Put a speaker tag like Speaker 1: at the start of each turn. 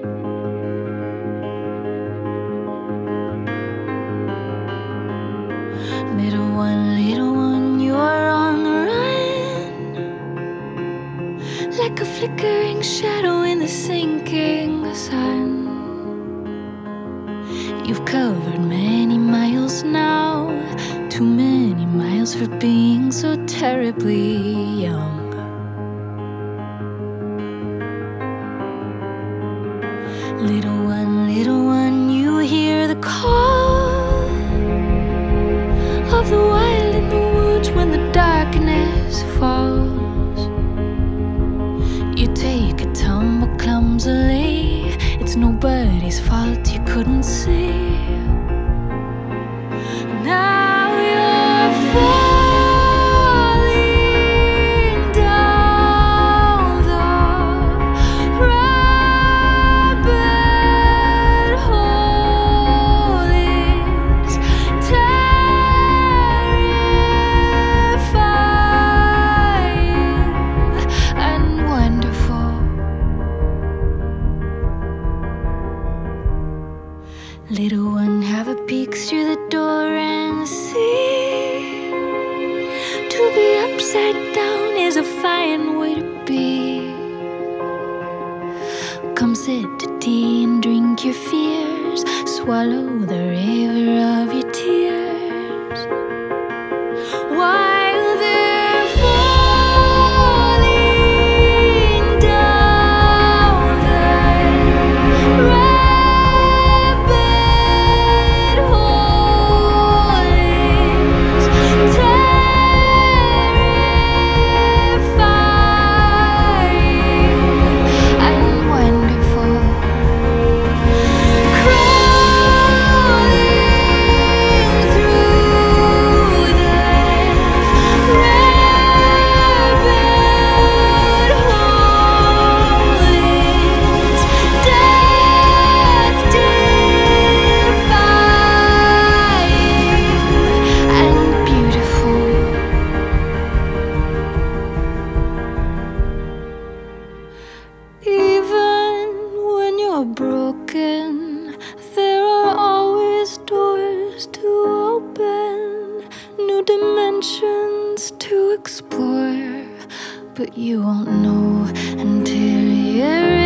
Speaker 1: Little one, you're on the run, like a flickering shadow in the sinking sun. You've covered many miles now, too many miles for being so terribly young. Little one, you hear the call of the wild in the woods when the darkness falls. You take a tumble clumsily, it's nobody's fault you couldn't see. Now you're falling down the rabbit hole. It's terrifying and wonderful. Little one, have a peek through the door and see. To be upside down is a fine way to be. Come sit to tea and drink your fears, swallow the river of your tears. While they're falling down the rabbit hole, it's terrifying and wonderful. Crawling through the rabbit hole, it's death-defying and beautiful. Even when you're broken, there are always doors to open, new dimensions to explore. But you won't know until you're